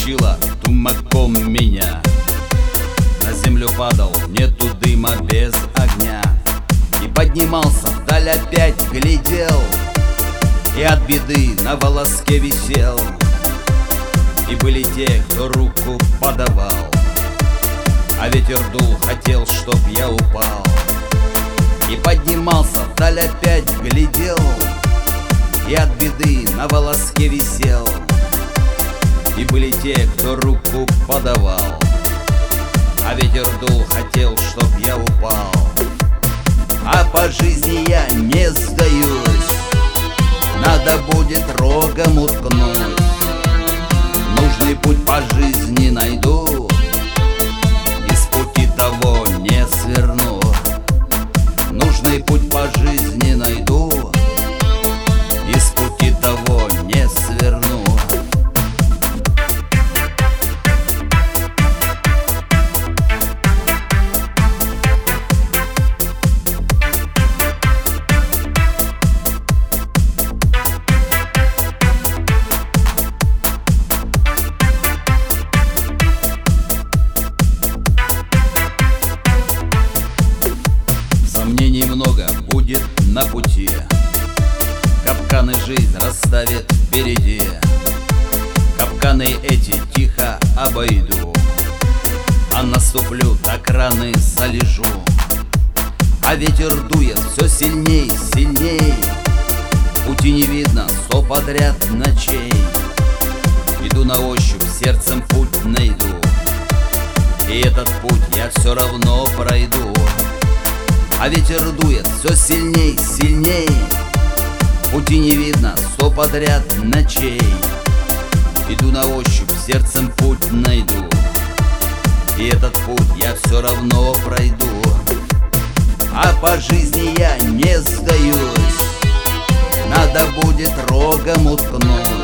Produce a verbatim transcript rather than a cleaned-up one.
мочила тумаком меня. На землю падал, нету дыма без огня. И поднимался вдаль, опять глядел, и от беды на волоске висел. И были те, кто руку подавал, а ветер дул, хотел, чтоб я упал. И поднимался вдаль, опять глядел, и от беды на волоске висел. И были те, кто руку подавал, а ветер дул, хотел, чтоб я упал. А по жизни я не сдаюсь, надо будет рогом уткнуть. Нужный путь по жизни найду, и с пути того не сверну. Нужный путь по жизни найду, и с пути того не сверну. Сомнений много будет на пути, капканы жизнь расставит впереди. Капканы эти тихо обойду, а наступлю, так раны залежу. А ветер дует все сильней, сильней, пути не видно сто подряд ночей. Иду на ощупь, сердцем путь найду, и этот путь я все равно пройду. А ветер дует все сильней, сильней, пути не видно сто подряд ночей. Иду на ощупь, сердцем путь найду, и этот путь я все равно пройду. А по жизни я не сдаюсь, надо будет рогом уткнуть.